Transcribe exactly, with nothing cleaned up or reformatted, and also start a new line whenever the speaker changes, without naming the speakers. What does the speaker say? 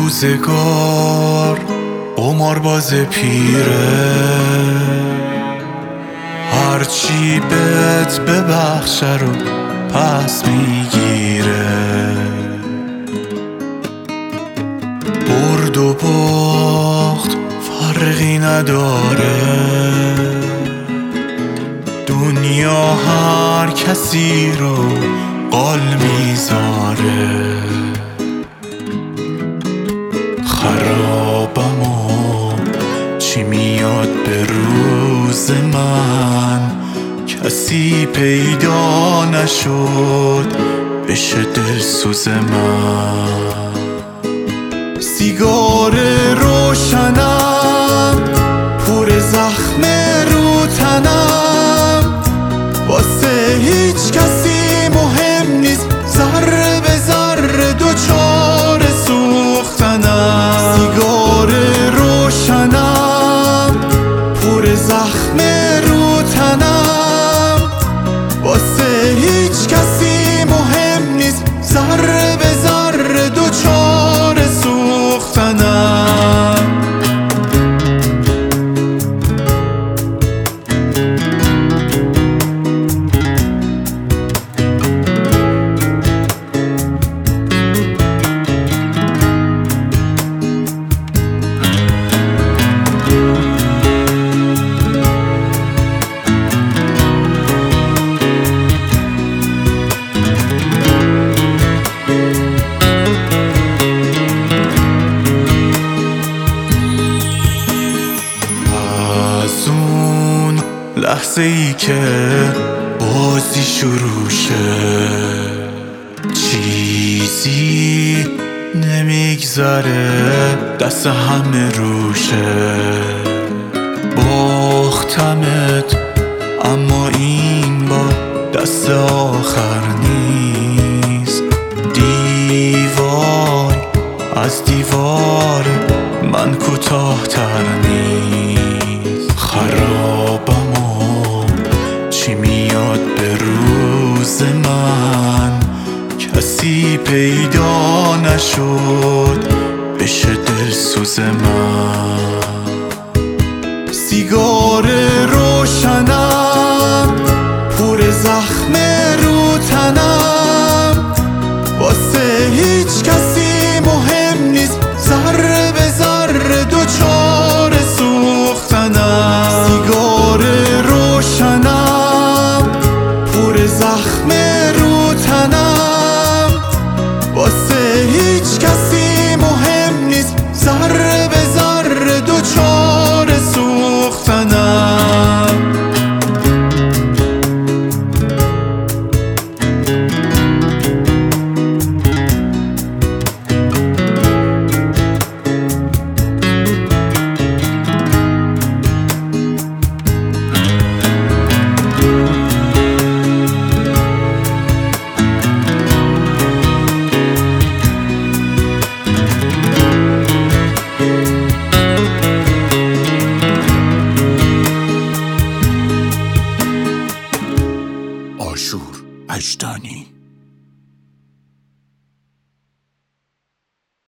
روزگار قمارباز پیره، هرچی بهت ببخشه رو پس میگیره. برد و باخت فرقی نداره، دنیا هر کسی رو قال میذاره. خرابم و چی میاد به روز من، کسی پیدا نشد بشه دلسوز من. سیگار روشنم پر زخم رو تنم، واسه هیچ کسی مهم نیست ذره به ذره دوچار سوختنم. سیگار روشنم پر زخم رو تنم، واسه هیچ کسی مهم نیست ذره به ذره دوچار سوختنم. لحظه ای که بازی شروع شه، چیزی نمیگذره دست همه روشه. باختمت اما این با دست آخر نیست، دیوار از دیوار من کوتاه تر نیست. خرابم چی میاد به روز من، کسی پیدا نشد بشه دلسوز من. سیگار روشنم پر زخم